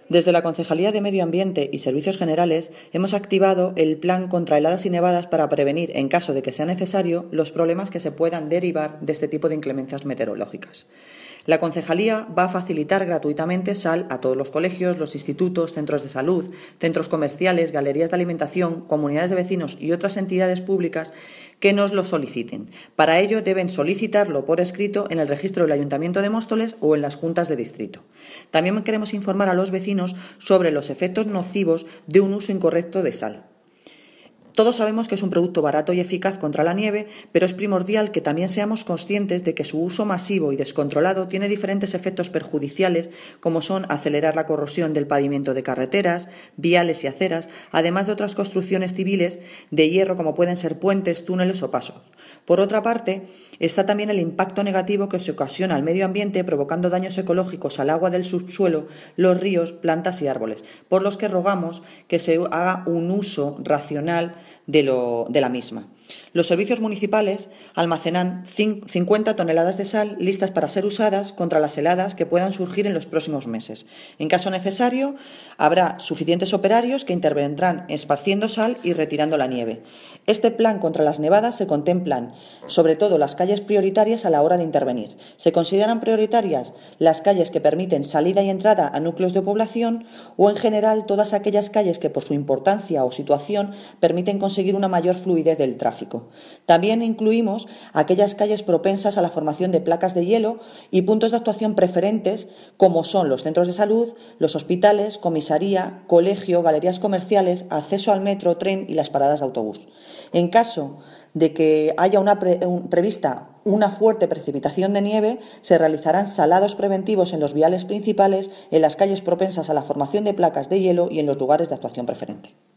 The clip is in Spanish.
Desde la Concejalía de Medio Ambiente y Servicios Generales hemos activado el Plan contra heladas y nevadas para prevenir, en caso de que sea necesario, los problemas que se puedan derivar de este tipo de inclemencias meteorológicas. La Concejalía va a facilitar gratuitamente sal a todos los colegios, los institutos, centros de salud, centros comerciales, galerías de alimentación, comunidades de vecinos y otras entidades públicas que nos lo soliciten. Para ello deben solicitarlo por escrito en el registro del Ayuntamiento de Móstoles o en las juntas de distrito. También queremos informar a los vecinos sobre los efectos nocivos de un uso incorrecto de sal. Todos sabemos que es un producto barato y eficaz contra la nieve, pero es primordial que también seamos conscientes de que su uso masivo y descontrolado tiene diferentes efectos perjudiciales, como son acelerar la corrosión del pavimento de carreteras, viales y aceras, además de otras construcciones civiles de hierro como pueden ser puentes, túneles o pasos. Por otra parte, está también el impacto negativo que se ocasiona al medio ambiente, provocando daños ecológicos al agua del subsuelo, los ríos, plantas y árboles, por los que rogamos que se haga un uso racional de la misma. Los servicios municipales almacenan 50 toneladas de sal listas para ser usadas contra las heladas que puedan surgir en los próximos meses. En caso necesario, habrá suficientes operarios que intervendrán esparciendo sal y retirando la nieve. Este plan contra las nevadas se contemplan sobre todo las calles prioritarias a la hora de intervenir. Se consideran prioritarias las calles que permiten salida y entrada a núcleos de población o, en general, todas aquellas calles que por su importancia o situación permiten conseguir una mayor fluidez del tráfico. También incluimos aquellas calles propensas a la formación de placas de hielo y puntos de actuación preferentes como son los centros de salud, los hospitales, comisaría, colegio, galerías comerciales, acceso al metro, tren y las paradas de autobús. En caso de que haya prevista una fuerte precipitación de nieve, se realizarán salados preventivos en los viales principales, en las calles propensas a la formación de placas de hielo y en los lugares de actuación preferente.